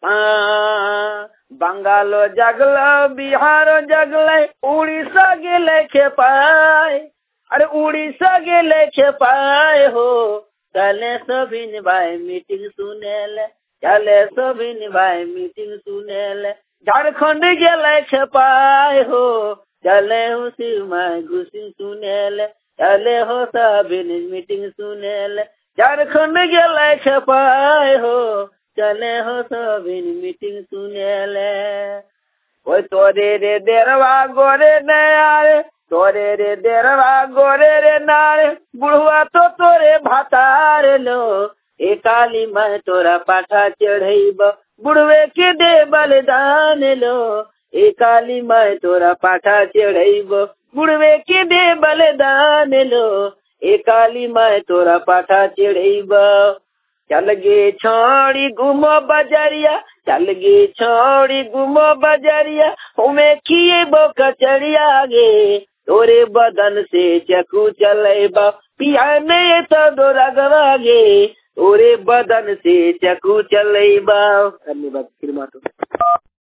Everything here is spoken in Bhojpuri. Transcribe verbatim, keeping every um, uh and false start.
बंगालो जगल बिहार जगल उड़ीसा गेले खेपाय अरे उड़ीसा गेले खेपाय हो चले सभी भाई मीटिंग सुनेल चले सभी भाई मीटिंग सुनेल झारखंड गेले खेपाय हो चले उसी में घुसिंग सुनेल चले हो सभी मीटिंग सुनेल झारखंड गेले खेपाय हो चले हो सभी मीटिंग सुनेले ओए तोरे रे देरवा गोरे नारे तोरे रे देरवा गोरे रे नारे बुढ़वा तो तोरे भातार लो ए काली मैं तोरा पाठा चढ़ैब बुढ़वे के दे बलिदान लो ए काली मैं तोरा पाठा चढ़ैब बुढ़वे के दे बलिदान लो ए काली मैं तोरा पाठा चढ़ैब चल गे छोड़ी घूमो बजरिया चल गे छोड़ी घूमो बजरिया हमें किए बो कचरिया गे तोरे बदन से चकू चलेबा पिया ने तो दो रगवा गे तोरे बदन से चकू चलेबा। धन्यवाद।